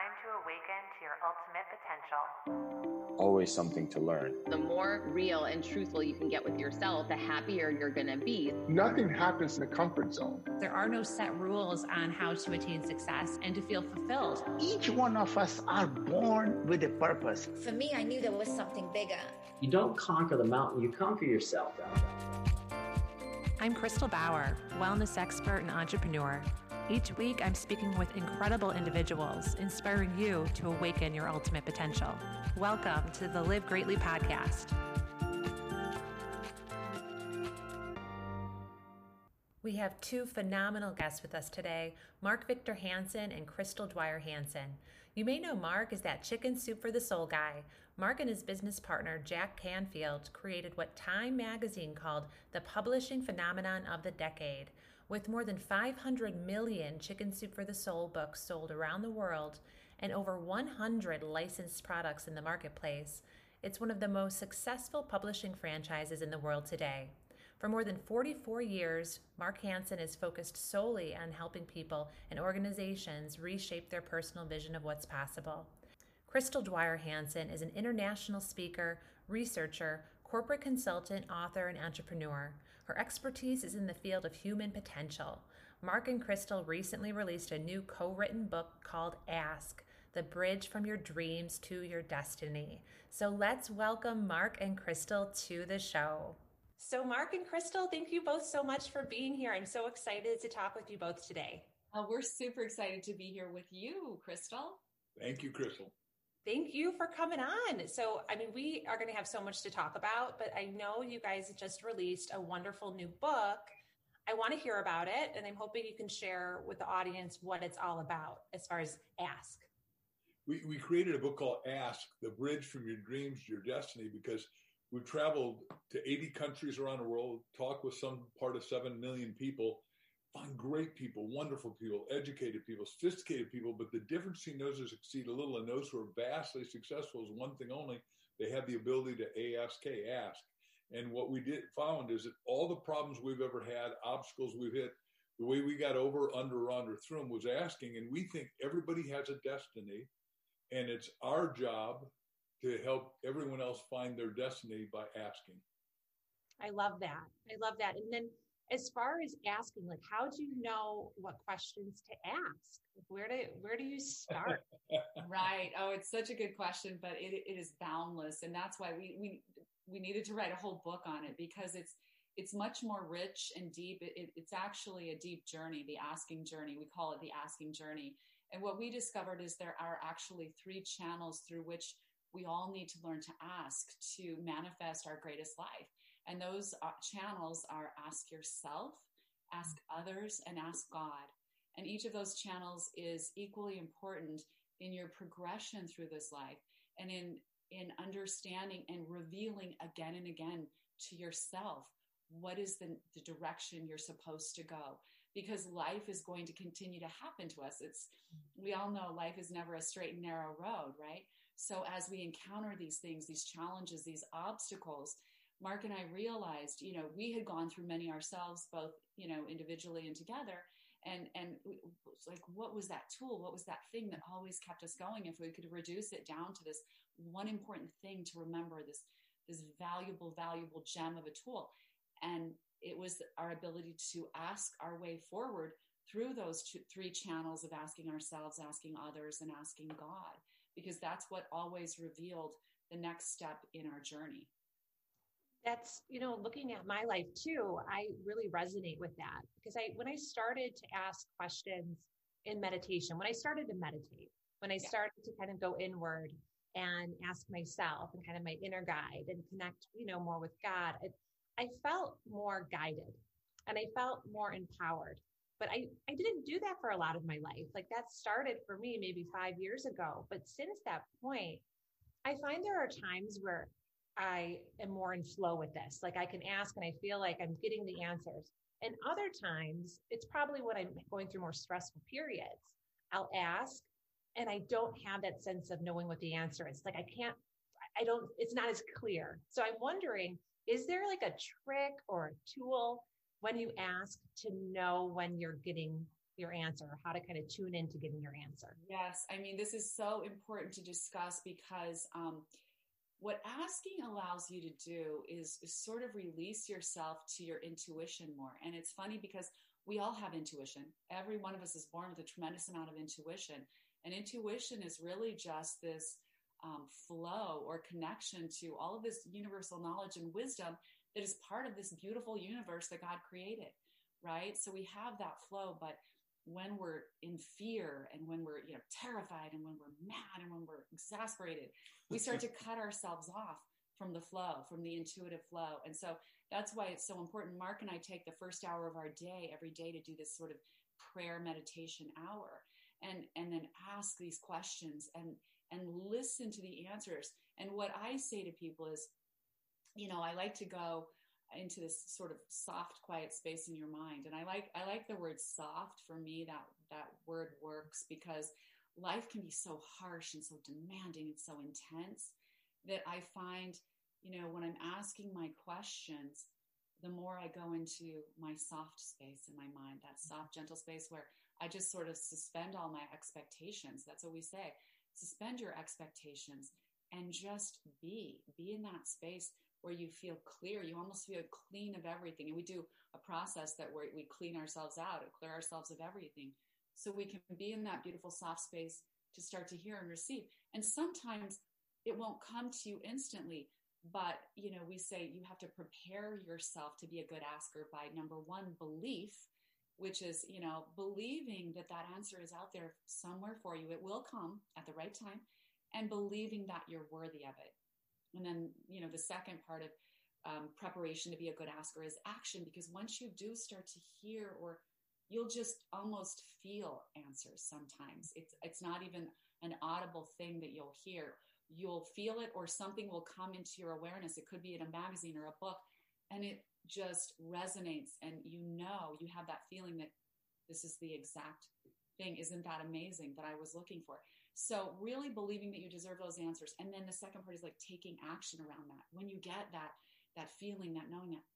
time to awaken to your ultimate potential. Always something to learn. The more real and truthful you can get with yourself, the happier you're going to be. Nothing happens in a comfort zone. There are no set rules on how to attain success and to feel fulfilled. Each one of us are born with a purpose. For me, I knew there was something bigger. You don't conquer the mountain, you conquer yourself. I'm Crystal Bauer, wellness expert and entrepreneur. Each week, I'm speaking with incredible individuals, inspiring you to awaken your ultimate potential. Welcome to the Live Greatly podcast. We have two phenomenal guests with us today, Mark Victor Hansen and Crystal Dwyer Hansen. You may know Mark as that chicken soup for the soul guy. Mark and his business partner, Jack Canfield, created what Time magazine called the publishing phenomenon of the decade. With more than 500 million Chicken Soup for the Soul books sold around the world and over 100 licensed products in the marketplace, it's one of the most successful publishing franchises in the world today. For more than 44 years, Mark Hansen is focused solely on helping people and organizations reshape their personal vision of what's possible. Crystal Dwyer Hansen is an international speaker, researcher, corporate consultant, author, and entrepreneur. Her expertise is in the field of human potential. Mark and Crystal recently released a new co-written book called Ask, The Bridge from Your Dreams to Your Destiny. So let's welcome Mark and Crystal to the show. So Mark and Crystal, thank you both so much for being here. I'm so excited to talk with you both today. We're super excited to be here with you, Crystal. Thank you, Crystal. Thank you for coming on. So, we are going to have so much to talk about, but I know you guys just released a wonderful new book. I want to hear about it, and I'm hoping you can share with the audience what it's all about as far as Ask. We created a book called Ask, The Bridge from Your Dreams to Your Destiny, because we've traveled to 80 countries around the world, talked with some part of 7 million people, find great people, wonderful people, educated people, sophisticated people, but the difference between those who succeed a little and those who are vastly successful is one thing only. They have the ability to ask. And what we found is that all the problems we've ever had, obstacles we've hit, the way we got over, under, through them was asking. And we think everybody has a destiny, and it's our job to help everyone else find their destiny by asking. I love that. And then as far as asking, how do you know what questions to ask? Where do you start? Right. Oh, it's such a good question, but it is boundless. And that's why we needed to write a whole book on it, because it's much more rich and deep. It's actually a deep journey, the asking journey. We call it the asking journey. And what we discovered is there are actually 3 channels through which we all need to learn to ask to manifest our greatest life. And those channels are ask yourself, ask others, and ask God. And each of those channels is equally important in your progression through this life and in understanding and revealing again and again to yourself what is the direction you're supposed to go. Because life is going to continue to happen to us. We all know life is never a straight and narrow road, right? So as we encounter these things, these challenges, these obstacles, Mark and I realized, we had gone through many ourselves, both, individually and together. And it's like, what was that tool? What was that thing that always kept us going? If we could reduce it down to this one important thing to remember, this valuable gem of a tool. And it was our ability to ask our way forward through those 3 channels of asking ourselves, asking others, and asking God, because that's what always revealed the next step in our journey. That's, looking at my life too, I really resonate with that, because when I started to ask questions in meditation, when I started to meditate, when I started to kind of go inward and ask myself and kind of my inner guide and connect, more with God, I felt more guided and I felt more empowered. But I didn't do that for a lot of my life. That started for me maybe 5 years ago. But since that point, I find there are times where I am more in flow with this. I can ask and I feel like I'm getting the answers. And other times, it's probably when I'm going through more stressful periods. I'll ask and I don't have that sense of knowing what the answer is. It's not as clear. So I'm wondering, is there a trick or a tool when you ask to know when you're getting, your answer, or how to kind of tune into getting your answer? Yes. I mean, this is so important to discuss because what asking allows you to do is sort of release yourself to your intuition more. And it's funny because we all have intuition. Every one of us is born with a tremendous amount of intuition. And intuition is really just this flow or connection to all of this universal knowledge and wisdom that is part of this beautiful universe that God created, right? So we have that flow, but when we're in fear and when we're terrified and when we're mad and when we're exasperated, we start to cut ourselves off from the flow, from the intuitive flow. And so that's why it's so important. Mark and I take the first hour of our day every day to do this sort of prayer meditation hour and then ask these questions and listen to the answers. And what I say to people is, I like to go into this sort of soft, quiet space in your mind. And I like the word soft. For me, that word works because life can be so harsh and so demanding and so intense that I find, when I'm asking my questions, the more I go into my soft space in my mind, that soft, gentle space where I just sort of suspend all my expectations. That's what we say. Suspend your expectations and just be in that space where you feel clear. You almost feel clean of everything. And we do a process that where we clean ourselves out and clear ourselves of everything. So we can be in that beautiful soft space to start to hear and receive. And sometimes it won't come to you instantly, but, we say you have to prepare yourself to be a good asker by number one, belief, which is, believing that answer is out there somewhere for you. It will come at the right time, and believing that you're worthy of it. And then, the second part of preparation to be a good asker is action, because once you do start to hear, or you'll just almost feel answers sometimes. It's not even an audible thing that you'll hear. You'll feel it, or something will come into your awareness. It could be in a magazine or a book, and it just resonates, and you have that feeling that this is the exact thing. Isn't that amazing that I was looking for? So really believing that you deserve those answers. And then the second part is like taking action around that. When you get that feeling, that knowing that,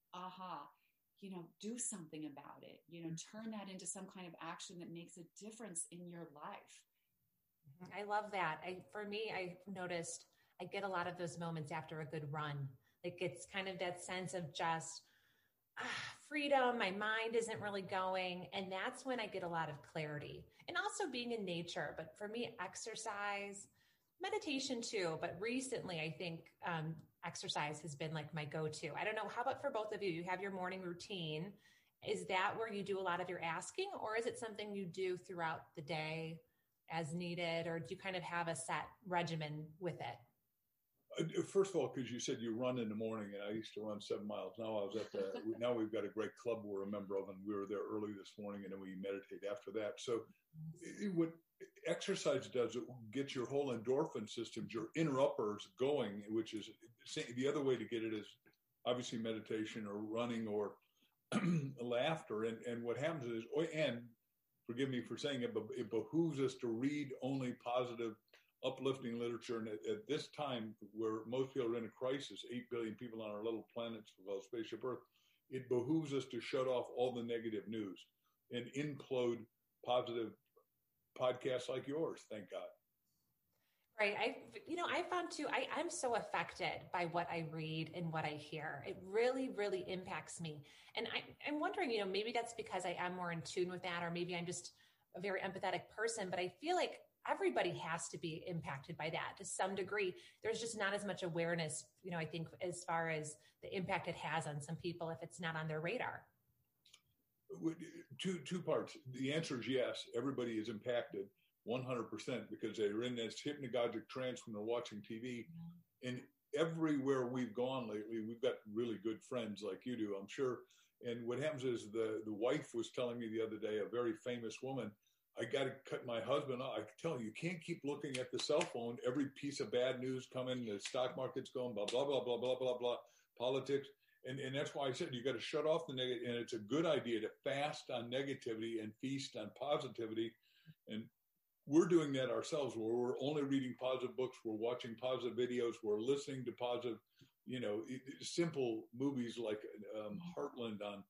do something about it, turn that into some kind of action that makes a difference in your life. I love that. For me, I noticed I get a lot of those moments after a good run. Like it's kind of that sense of just freedom. My mind isn't really going. And that's when I get a lot of clarity, and also being in nature. But for me, exercise, meditation too. But recently, I think exercise has been like my go-to. I don't know. How about for both of you? You have your morning routine. Is that where you do a lot of your asking, or is it something you do throughout the day as needed, or do you kind of have a set regimen with it? First of all, because you said you run in the morning, and I used to run 7 miles. Now we've got a great club we're a member of, and we were there early this morning, and then we meditate after that. So what exercise does, it gets your whole endorphin systems, your inner uppers going, which is the other way to get it is obviously meditation or running or laughter. And what happens is, and forgive me for saying it, but it behooves us to read only positive, uplifting literature. And at this time where most people are in a crisis, 8 billion people on our little planet called Spaceship Earth, it behooves us to shut off all the negative news and implode positive podcasts like yours. Thank God. Right. I found too, I'm so affected by what I read and what I hear. It really, really impacts me. And I'm wondering, maybe that's because I am more in tune with that, or maybe I'm just a very empathetic person, but I feel like everybody has to be impacted by that to some degree. There's just not as much awareness, I think, as far as the impact it has on some people if it's not on their radar. Two parts. The answer is yes. Everybody is impacted 100% because they're in this hypnagogic trance when they're watching TV. And everywhere we've gone lately, we've got really good friends like you do, I'm sure. And what happens is the wife was telling me the other day, a very famous woman, I got to cut my husband off. I tell you can't keep looking at the cell phone. Every piece of bad news coming, the stock market's going, blah, blah, blah, blah, blah, blah, blah, politics. And that's why I said you got to shut off the negative. And it's a good idea to fast on negativity and feast on positivity. And we're doing that ourselves, where we're only reading positive books, we're watching positive videos, we're listening to positive, simple movies like Heartland on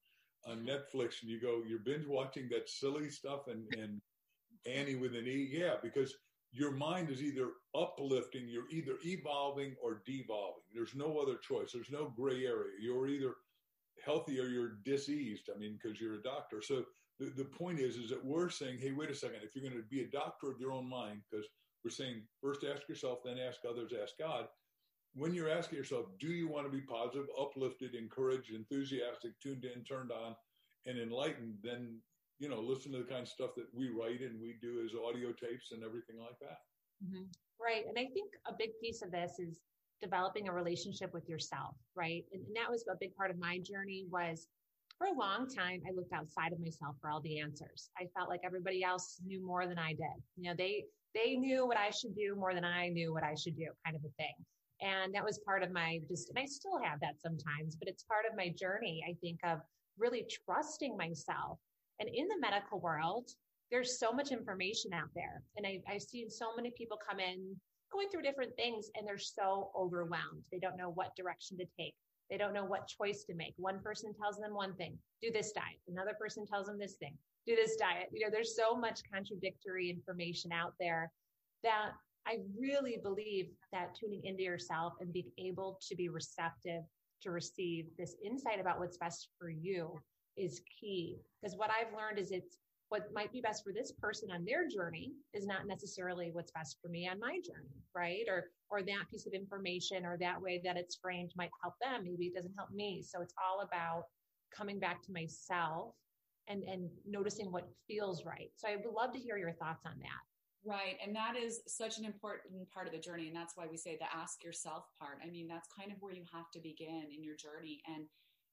on Netflix and you're binge watching that silly stuff and Annie with an E. Yeah, because your mind is either uplifting, you're either evolving or devolving. There's no other choice. There's no gray area. You're either healthy or you're diseased. I mean, because you're a doctor. So the point is that we're saying, hey, wait a second. If you're going to be a doctor of your own mind, because we're saying first ask yourself, then ask others, ask God. When you're asking yourself, do you want to be positive, uplifted, encouraged, enthusiastic, tuned in, turned on, and enlightened, then, listen to the kind of stuff that we write and we do as audio tapes and everything like that. Mm-hmm. Right. And I think a big piece of this is developing a relationship with yourself, right? And that was a big part of my journey. Was for a long time, I looked outside of myself for all the answers. I felt like everybody else knew more than I did. They knew what I should do more than I knew what I should do, kind of a thing. And that was part of and I still have that sometimes, but it's part of my journey, I think, of really trusting myself. And in the medical world, there's so much information out there. And I've seen so many people come in going through different things, and they're so overwhelmed. They don't know what direction to take. They don't know what choice to make. One person tells them one thing, do this diet. Another person tells them this thing, do this diet. There's so much contradictory information out there that I really believe that tuning into yourself and being able to be receptive to receive this insight about what's best for you is key. Because what I've learned is it's what might be best for this person on their journey is not necessarily what's best for me on my journey, right? Or that piece of information or that way that it's framed might help them. Maybe it doesn't help me. So it's all about coming back to myself and noticing what feels right. So I would love to hear your thoughts on that. Right. And that is such an important part of the journey. And that's why we say the ask yourself part. I mean, that's kind of where you have to begin in your journey. And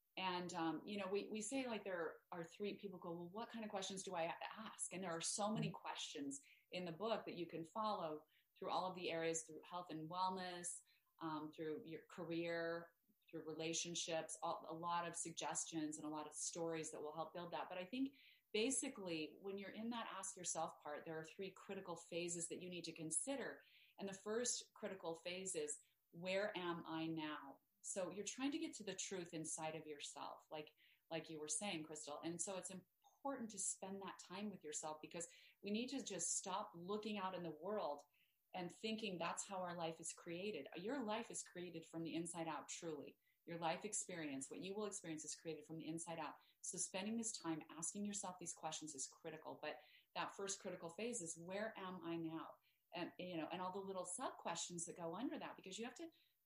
we say like there are three people go, well, what kind of questions do I ask? And there are so many questions in the book that you can follow through all of the areas, through health and wellness, through your career, through relationships, a lot of suggestions and a lot of stories that will help build that. But I think basically, when you're in that ask yourself part, there are three critical phases that you need to consider. And the first critical phase is, where am I now? So you're trying to get to the truth inside of yourself, like you were saying, Crystal. And so it's important to spend that time with yourself, because we need to just stop looking out in the world and thinking that's how our life is created. Your life is created from the inside out, truly. Your life experience, what you will experience, is created from the inside out. So spending this time asking yourself these questions is critical. But that first critical phase is, where am I now? And, and all the little sub questions that go under that, because you have to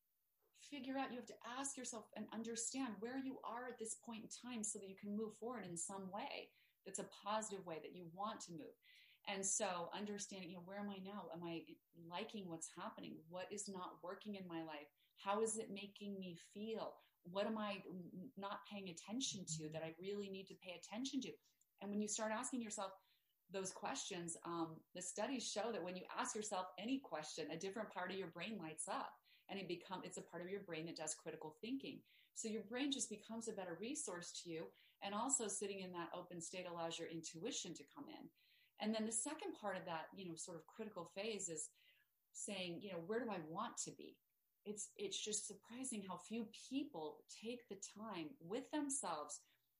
figure out, you have to ask yourself and understand where you are at this point in time so that you can move forward in some way that's a positive way that you want to move. And so understanding, where am I now? Am I liking what's happening? What is not working in my life? How is it making me feel? What am I not paying attention to that I really need to pay attention to? And when you start asking yourself those questions, the studies show that when you ask yourself any question, a different part of your brain lights up, and it's a part of your brain that does critical thinking. So your brain just becomes a better resource to you. And also sitting in that open state allows your intuition to come in. And then the second part of that, sort of critical phase is saying, where do I want to be? It's just surprising how few people take the time with themselves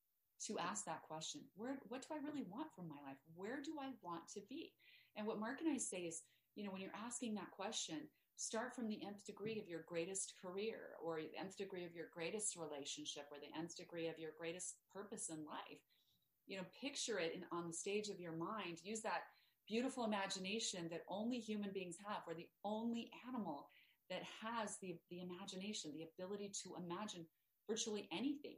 to ask that question. What do I really want from my life? Where do I want to be? And what Mark and I say is, when you're asking that question, start from the nth degree of your greatest career, or the nth degree of your greatest relationship, or the nth degree of your greatest purpose in life. Picture it on the stage of your mind. Use that beautiful imagination that only human beings have. We're the only animal that has the imagination, the ability to imagine virtually anything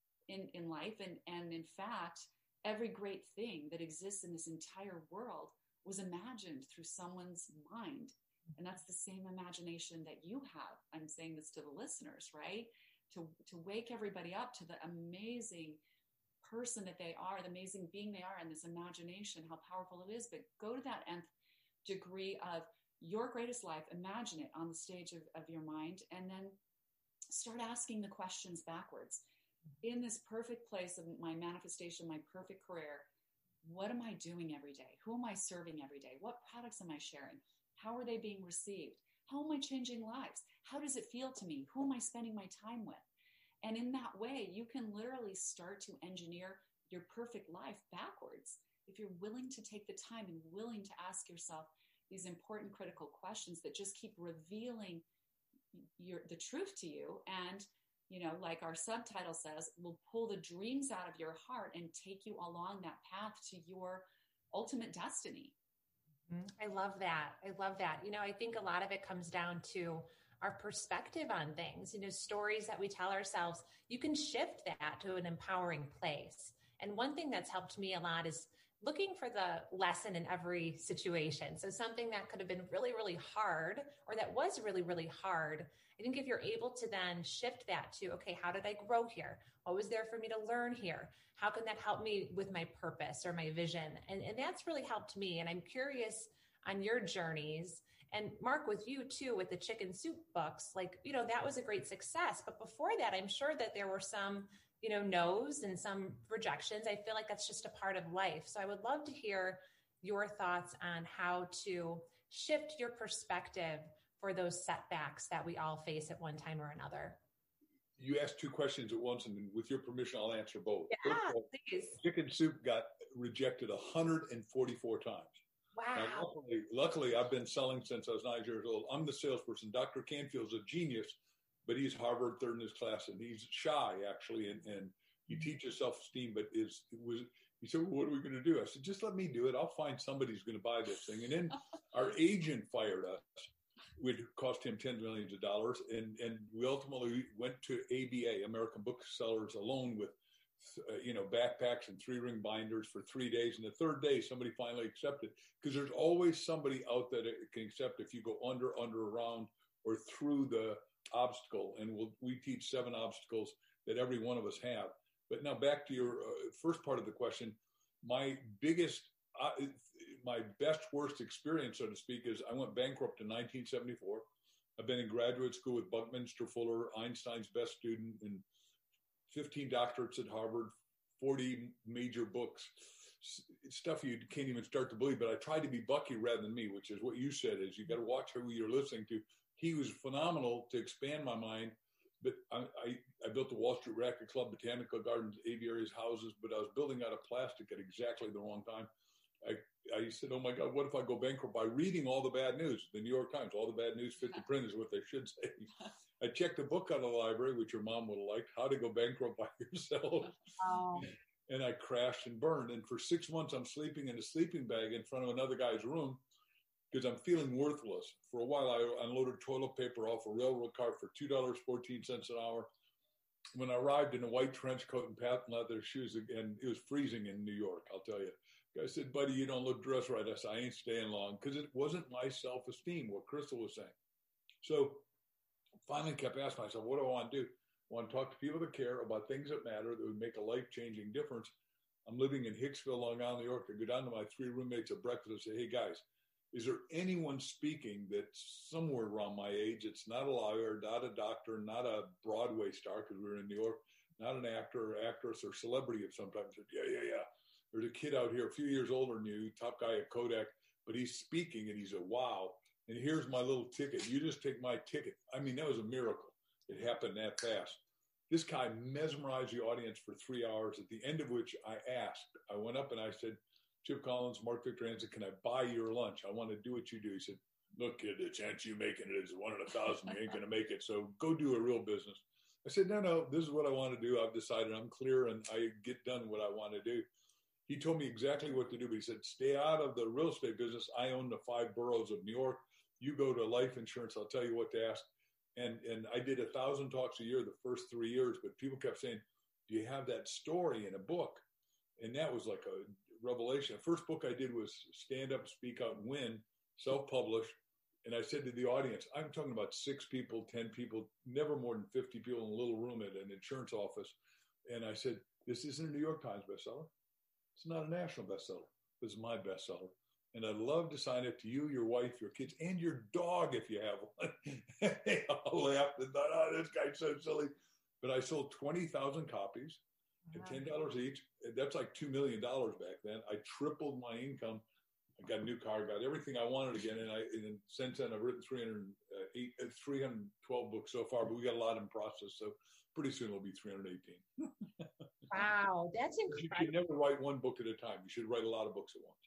in life. And in fact, every great thing that exists in this entire world was imagined through someone's mind. And that's the same imagination that you have. I'm saying this to the listeners, right? To wake everybody up to the amazing person that they are, the amazing being they are, and this imagination, how powerful it is. But go to that nth degree of your greatest life, imagine it on the stage of your mind, and then start asking the questions backwards. In this perfect place of my manifestation, my perfect career, what am I doing every day? Who am I serving every day? What products am I sharing? How are they being received? How am I changing lives? How does it feel to me? Who am I spending my time with? And in that way, you can literally start to engineer your perfect life backwards. If you're willing to take the time and willing to ask yourself these important critical questions that just keep revealing the truth to you. And, like our subtitle says, will pull the dreams out of your heart and take you along that path to your ultimate destiny. I love that. I think a lot of it comes down to our perspective on things, stories that we tell ourselves. You can shift that to an empowering place. And one thing that's helped me a lot is looking for the lesson in every situation. So something that could have been really, really hard, or that was really, really hard. I think if you're able to then shift that to, okay, how did I grow here? What was there for me to learn here? How can that help me with my purpose or my vision? And that's really helped me. And I'm curious on your journeys, and Mark, with you too, with the Chicken Soup books, that was a great success. But before that, I'm sure that there were some no's and some rejections. I feel like that's just a part of life. So I would love to hear your thoughts on how to shift your perspective for those setbacks that we all face at one time or another. You asked two questions at once, and with your permission, I'll answer both. Yeah, please. Chicken Soup got rejected 144 times. Wow. Now, luckily, I've been selling since I was 9 years old. I'm the salesperson. Dr. Canfield's a genius, but he's Harvard third in his class, and he's shy, actually, and he teaches self-esteem, but he said, well, what are we going to do? I said, just let me do it. I'll find somebody who's going to buy this thing. And then our agent fired us, which cost him tens of millions of dollars. And we ultimately went to ABA, American Booksellers, alone with, backpacks and 3-ring binders for 3 days. And the third day, somebody finally accepted, because there's always somebody out there that can accept if you go under, around, or through the obstacle. And we teach 7 obstacles that every one of us have. But now back to your first part of the question, my best, worst experience, so to speak, is I went bankrupt in 1974. I've been in graduate school with Buckminster Fuller, Einstein's best student, and 15 doctorates at Harvard, 40 major books, stuff you can't even start to believe. But I tried to be Bucky rather than me, which is what you said, is you got to watch who you're listening to. He was phenomenal to expand my mind. But I built the Wall Street Racquet Club, Botanical Gardens, aviaries, houses, but I was building out of plastic at exactly the wrong time. I said, oh my God, what if I go bankrupt by reading all the bad news? The New York Times, all the bad news fit the print is what they should say. I checked a book out of the library, which your mom would have liked, How to Go Bankrupt by Yourself. Oh. And I crashed and burned. And for 6 months, I'm sleeping in a sleeping bag in front of another guy's room because I'm feeling worthless. For a while, I unloaded toilet paper off a railroad car for $2.14 an hour. When I arrived in a white trench coat and patent leather shoes, and it was freezing in New York, I'll tell you. I said, buddy, you don't look dressed right. I said, I ain't staying long, because it wasn't my self-esteem, what Crystal was saying. So finally kept asking myself, what do I want to do? I want to talk to people that care about things that matter, that would make a life-changing difference. I'm living in Hicksville, Long Island, New York. I go down to my 3 roommates at breakfast and say, hey, guys, is there anyone speaking that's somewhere around my age? It's not a lawyer, not a doctor, not a Broadway star, because we were in New York, not an actor or actress or celebrity of some type. I said, yeah. There's a kid out here, a few years older than you, top guy at Kodak, but he's speaking, and he said, wow. And here's my little ticket. You just take my ticket. I mean, that was a miracle. It happened that fast. This guy mesmerized the audience for 3 hours, at the end of which I went up and I said, Chip Collins, Mark Victor Hansen, can I buy your lunch? I want to do what you do. He said, look, kid, the chance you making it is 1 in 1,000. You ain't going to make it. So go do a real business. I said, no, this is what I want to do. I've decided I'm clear and I get done what I want to do. He told me exactly what to do, but he said, stay out of the real estate business. I own the 5 boroughs of New York. You go to life insurance. I'll tell you what to ask. And I did 1,000 talks a year the first 3 years, but people kept saying, do you have that story in a book? And that was like a revelation. The first book I did was Stand Up, Speak Out, and Win, self-published. And I said to the audience, I'm talking about 6 people, 10 people, never more than 50 people in a little room at an insurance office. And I said, this isn't a New York Times bestseller. It's not a national bestseller. This is my bestseller. And I'd love to sign it to you, your wife, your kids, and your dog if you have one. They all laughed and thought, oh, this guy's so silly. But I sold 20,000 copies at $10 each. That's like $2 million back then. I tripled my income I got a new car, got everything I wanted again. And since then I've written 312 books so far, but we got a lot in process. So pretty soon it'll be 318. Wow. That's incredible. You should never write one book at a time. You should write a lot of books at once.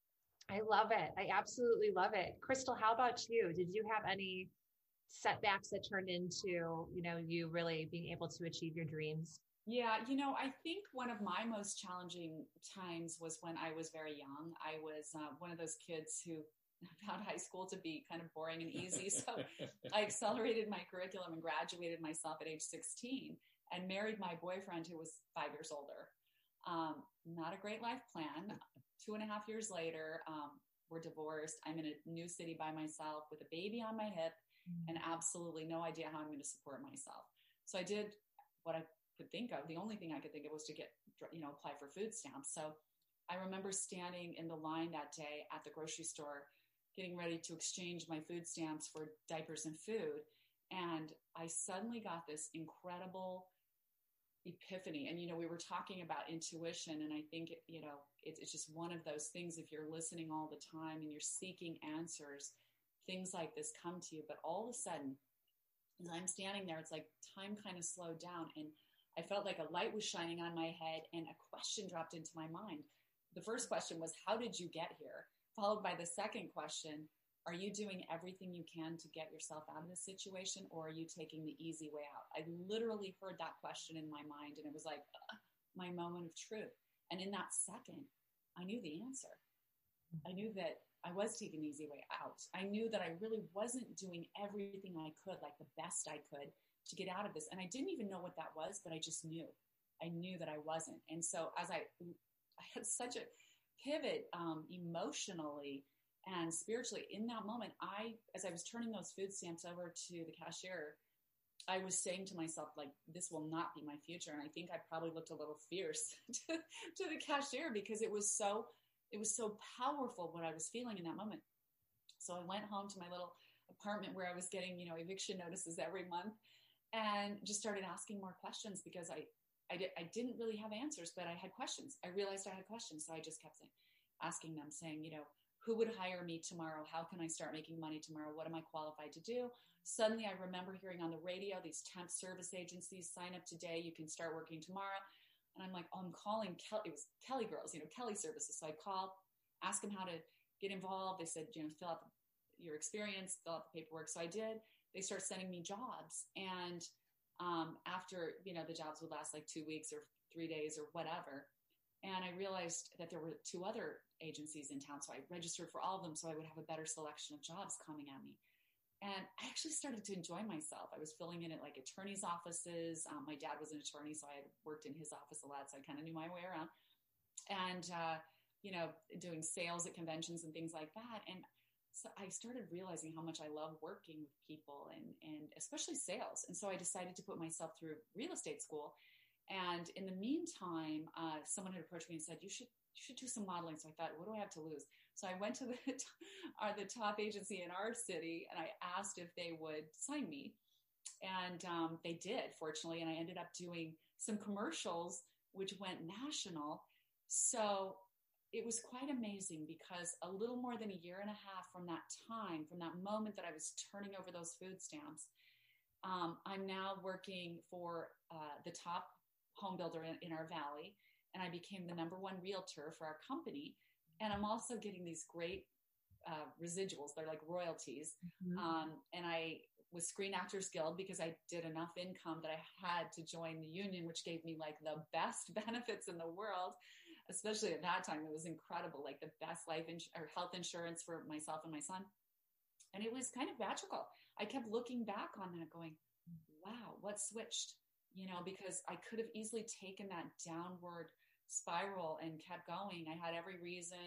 I love it. I absolutely love it. Crystal, how about you? Did you have any setbacks that turned into, you really being able to achieve your dreams? Yeah, I think one of my most challenging times was when I was very young. I was one of those kids who found high school to be kind of boring and easy. So I accelerated my curriculum and graduated myself at age 16 and married my boyfriend who was 5 years older. Not a great life plan. 2.5 years later, we're divorced. I'm in a new city by myself with a baby on my hip and absolutely no idea how I'm going to support myself. So I did what I could think of. The only thing I could think of was to apply for food stamps. So I remember standing in the line that day at the grocery store, getting ready to exchange my food stamps for diapers and food. And I suddenly got this incredible epiphany. And, we were talking about intuition. And I think, it's just one of those things, if you're listening all the time and you're seeking answers, things like this come to you. But all of a sudden, as I'm standing there, it's like time kind of slowed down. And I felt like a light was shining on my head and a question dropped into my mind. The first question was, how did you get here? Followed by the second question, are you doing everything you can to get yourself out of this situation, or are you taking the easy way out? I literally heard that question in my mind, and it was like my moment of truth. And in that second, I knew the answer. I knew that I was taking the easy way out. I knew that I really wasn't doing everything I could, like the best I could, to get out of this. And I didn't even know what that was, but I just knew. I knew that I wasn't. And so as I had such a pivot emotionally and spiritually in that moment, as I was turning those food stamps over to the cashier, I was saying to myself, like, this will not be my future. And I think I probably looked a little fierce to the cashier because it was so powerful what I was feeling in that moment. So I went home to my little apartment where I was getting, eviction notices every month and just started asking more questions because I didn't really have answers, but I had questions. I realized I had questions. So I just kept asking them, saying, who would hire me tomorrow? How can I start making money tomorrow? What am I qualified to do? Suddenly I remember hearing on the radio, these temp service agencies, sign up today, you can start working tomorrow. And I'm like, I'm calling it was Kelly Girls, Kelly Services. So I called, asked them how to get involved. They said, fill out your experience, fill out the paperwork. So I did. They start sending me jobs. And after, the jobs would last like 2 weeks or 3 days or whatever. And I realized that there were 2 other agencies in town. So I registered for all of them so I would have a better selection of jobs coming at me. And I actually started to enjoy myself. I was filling in at like attorneys' offices. My dad was an attorney, so I had worked in his office a lot. So I kind of knew my way around and, doing sales at conventions and things like that. And so I started realizing how much I love working with people and especially sales. And so I decided to put myself through real estate school. And in the meantime, someone had approached me and said, you should do some modeling. So I thought, what do I have to lose? So I went to the top agency in our city and I asked if they would sign me. And they did, fortunately. And I ended up doing some commercials, which went national. So it was quite amazing because a little more than a year and a half from that time, from that moment that I was turning over those food stamps, I'm now working for the top home builder in our valley. And I became the #1 realtor for our company. And I'm also getting these great residuals. They're like royalties. Mm-hmm. And I was Screen Actors Guild because I did enough income that I had to join the union, which gave me like the best benefits in the world. Especially at that time, it was incredible, like the best health insurance for myself and my son. And it was kind of magical. I kept looking back on that going, wow, what switched? Because I could have easily taken that downward spiral and kept going. I had every reason,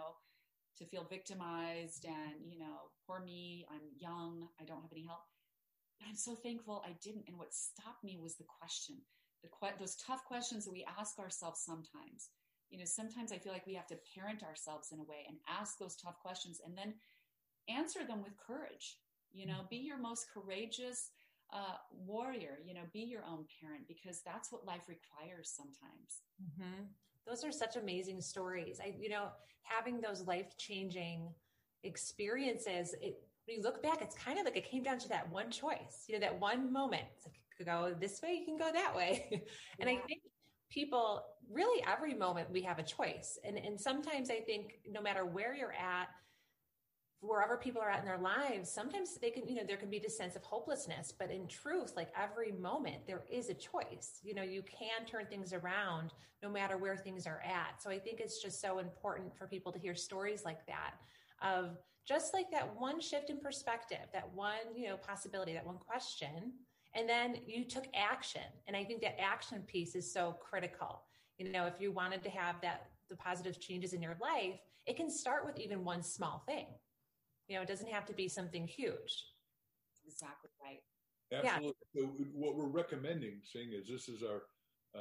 to feel victimized and, poor me, I'm young, I don't have any help. But I'm so thankful I didn't. And what stopped me was the question, those tough questions that we ask ourselves sometimes. Sometimes I feel like we have to parent ourselves in a way and ask those tough questions and then answer them with courage. Be your most courageous warrior, be your own parent because that's what life requires sometimes. Mm-hmm. Those are such amazing stories. Having those life-changing experiences, when you look back, it's kind of like it came down to that one choice, that one moment. It's like, you can go this way, you can go that way. And I think people, really every moment we have a choice. And sometimes I think no matter where you're at, wherever people are at in their lives, sometimes they can, there can be this sense of hopelessness, but in truth, like every moment there is a choice. You can turn things around no matter where things are at. So I think it's just so important for people to hear stories like that, of just like that one shift in perspective, that one, possibility, that one question, and then you took action. And I think that action piece is so critical. If you wanted to have the positive changes in your life, it can start with even one small thing. It doesn't have to be something huge. Exactly right. Absolutely. Yeah. So what we're recommending, Sing, is this is our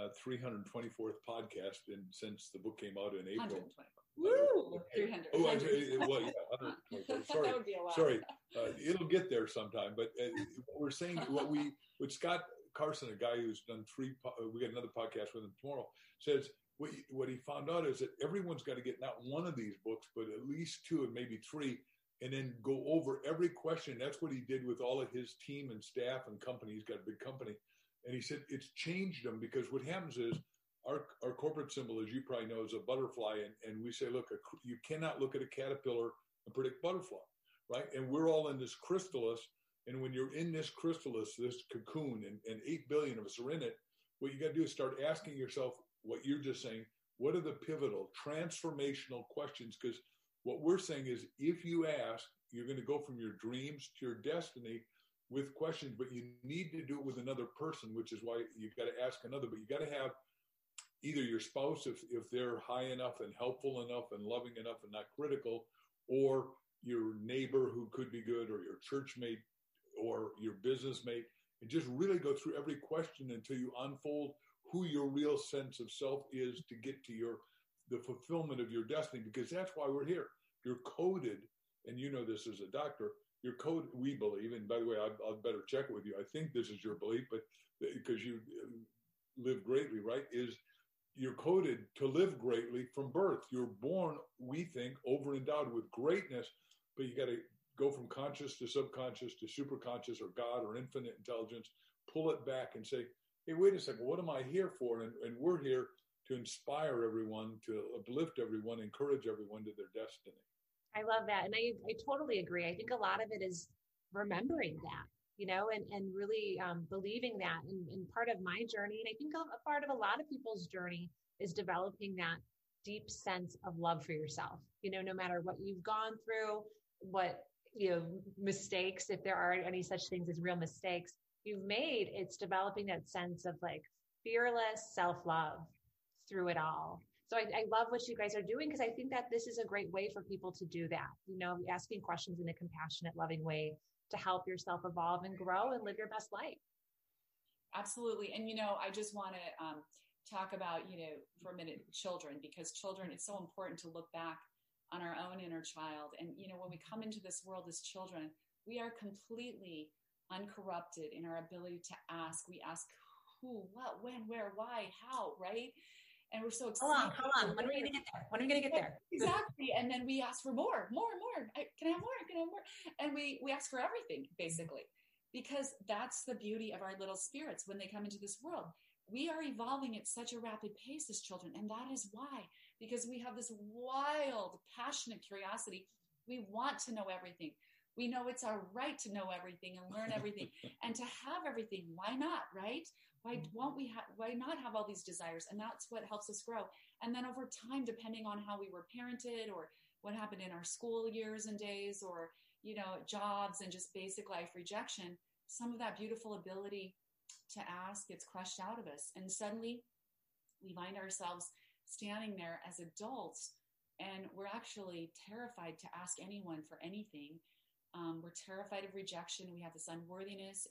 324th podcast, and since the book came out in April. 120. Woo! 300. Oh, well, yeah, 124. Sorry. That would be a lot. Sorry. It'll get there sometime. But what we're saying, what Scott Carson, a guy who's done we got another podcast with him tomorrow, says what he found out is that everyone's got to get not one of these books, but at least two and maybe three, and then go over every question. That's what he did with all of his team and staff and company. He's got a big company. And he said it's changed them, because what happens is our corporate symbol, as you probably know, is a butterfly. And we say, look, you cannot look at a caterpillar and predict butterfly, right? And we're all in this chrysalis. And when you're in this chrysalis, this cocoon, and 8 billion of us are in it, what you got to do is start asking yourself what you're just saying. What are the pivotal, transformational questions? Because what we're saying is, if you ask, you're going to go from your dreams to your destiny with questions, but you need to do it with another person, which is why you've got to ask another. But you got to have either your spouse, if they're high enough and helpful enough and loving enough and not critical, or your neighbor who could be good, or your church mate, or your business mate, and just really go through every question until you unfold who your real sense of self is, to get to the fulfillment of your destiny, because that's why we're here. You're coded, and you know this as a doctor, you're coded, we believe, and by the way, I'll better check it with you. I think this is your belief, but because you live greatly, right, is you're coded to live greatly from birth. You're born, we think, over-endowed with greatness, but you got to go from conscious to subconscious to superconscious, or God, or infinite intelligence, pull it back and say, hey, wait a second, what am I here for? And we're here to inspire everyone, to uplift everyone, encourage everyone to their destiny. I love that. And I totally agree. I think a lot of it is remembering that, and really believing that. And part of my journey, and I think a part of a lot of people's journey, is developing that deep sense of love for yourself. No matter what you've gone through, what, mistakes, if there are any such things as real mistakes you've made, it's developing that sense of like fearless self-love through it all. So I love what you guys are doing, because I think that this is a great way for people to do that, asking questions in a compassionate, loving way to help yourself evolve and grow and live your best life. Absolutely. And, I just want to talk about, for a minute, children, because children, it's so important to look back on our own inner child. And, when we come into this world as children, we are completely uncorrupted in our ability to ask. We ask who, what, when, where, why, how, right? And we're so excited. Hold on. When are we going to get there? When are we going to get there? Exactly. And then we ask for more. Can I have more? Can I have more? And we ask for everything, basically, because that's the beauty of our little spirits when they come into this world. We are evolving at such a rapid pace as children. And that is why, because we have this wild, passionate curiosity. We want to know everything. We know it's our right to know everything and learn everything and to have everything. Why not, right? Why not have all these desires? And that's what helps us grow. And then over time, depending on how we were parented, or what happened in our school years and days, or, jobs and just basic life rejection, some of that beautiful ability to ask gets crushed out of us. And suddenly we find ourselves standing there as adults, and we're actually terrified to ask anyone for anything. We're terrified of rejection. We have this unworthiness,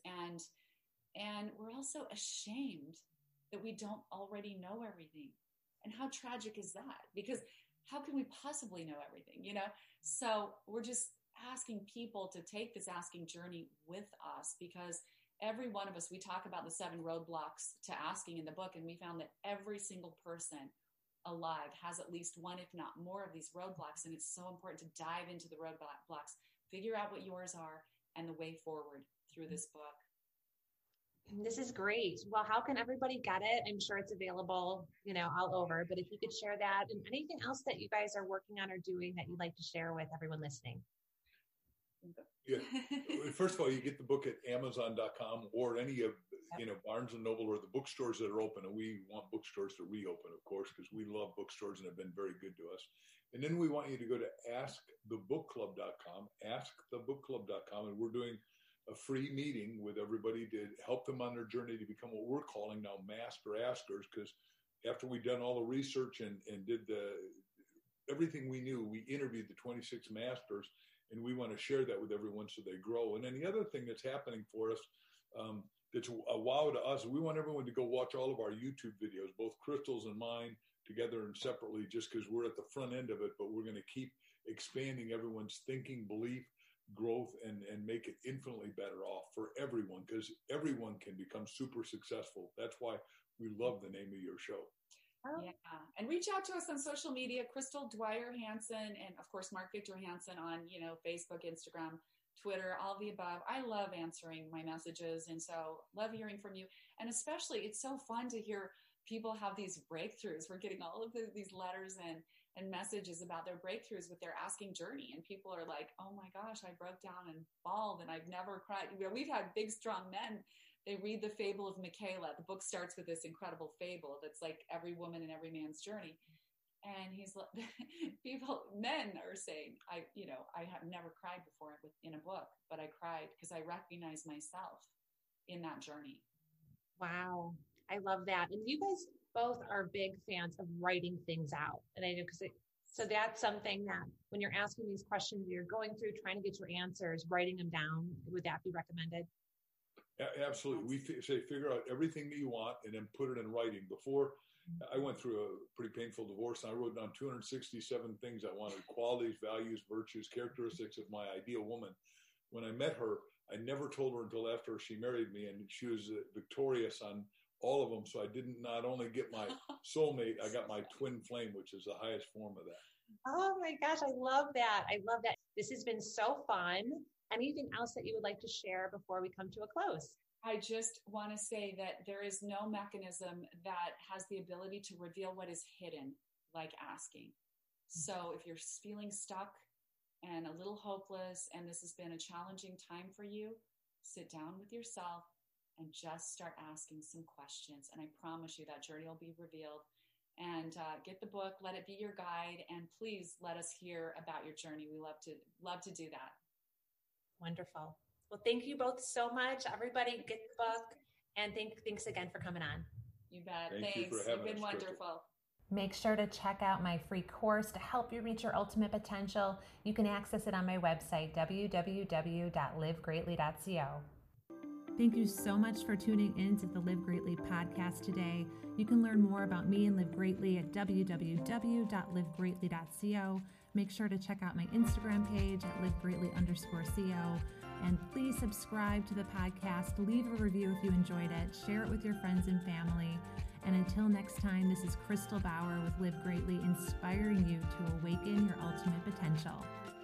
and we're also ashamed that we don't already know everything. And how tragic is that? Because how can we possibly know everything, So we're just asking people to take this asking journey with us, because every one of us, we talk about the 7 roadblocks to asking in the book, and we found that every single person alive has at least one, if not more, of these roadblocks. And it's so important to dive into the roadblocks, figure out what yours are, and the way forward through this book. This is great. Well, how can everybody get it? I'm sure it's available, all over, but if you could share that and anything else that you guys are working on or doing that you'd like to share with everyone listening. Yeah. First of all, you get the book at Amazon.com or any of, Barnes and Noble or the bookstores that are open. And we want bookstores to reopen, of course, because we love bookstores and have been very good to us. And then we want you to go to askthebookclub.com, askthebookclub.com. And we're doing a free meeting with everybody to help them on their journey to become what we're calling now master askers. Because after we've done all the research and did everything we knew, we interviewed the 26 masters. And we want to share that with everyone so they grow. And then the other thing that's happening for us, that's a wow to us, we want everyone to go watch all of our YouTube videos, both Crystal's and mine, together and separately, just because we're at the front end of it. But we're going to keep expanding everyone's thinking, belief, growth, and make it infinitely better off for everyone, because everyone can become super successful. That's why we love the name of your show. Yeah. And reach out to us on social media, Crystal Dwyer Hansen, and of course, Mark Victor Hansen on, Facebook, Instagram, Twitter, all the above. I love answering my messages. And so love hearing from you. And especially it's so fun to hear people have these breakthroughs. We're getting all of these letters and messages about their breakthroughs with their asking journey. And people are like, oh my gosh, I broke down and bawled and I've never cried. We've had big, strong men. They read the fable of Michaela. The book starts with this incredible fable that's like every woman and every man's journey. And he's like, men are saying, I have never cried before in a book, but I cried because I recognize myself in that journey. Wow. I love that. And you guys both are big fans of writing things out. And I know so that's something that when you're asking these questions, you're going through trying to get your answers, writing them down. Would that be recommended? Absolutely. We say figure out everything that you want and then put it in writing. Before, I went through a pretty painful divorce, and I wrote down 267 things I wanted: qualities, values, virtues, characteristics of my ideal woman. When I met her, I never told her until after she married me, and she was victorious on all of them. So I didn't not only get my soulmate, I got my twin flame, which is the highest form of that. Oh my gosh, I love that. I love that. This has been so fun. Anything else that you would like to share before we come to a close? I just want to say that there is no mechanism that has the ability to reveal what is hidden like asking. So if you're feeling stuck and a little hopeless and this has been a challenging time for you, sit down with yourself and just start asking some questions. And I promise you that journey will be revealed. And get the book, let it be your guide, and please let us hear about your journey. We love to do that. Wonderful. Well, thank you both so much. Everybody get the book, and thanks again for coming on. You bet. Thanks. You've been wonderful. Make sure to check out my free course to help you reach your ultimate potential. You can access it on my website, www.livegreatly.co. Thank you so much for tuning in to the Live Greatly podcast today. You can learn more about me and Live Greatly at www.livegreatly.co. Make sure to check out my Instagram page at livegreatly_co. And please subscribe to the podcast. Leave a review if you enjoyed it. Share it with your friends and family. And until next time, this is Crystal Bauer with Live Greatly, inspiring you to awaken your ultimate potential.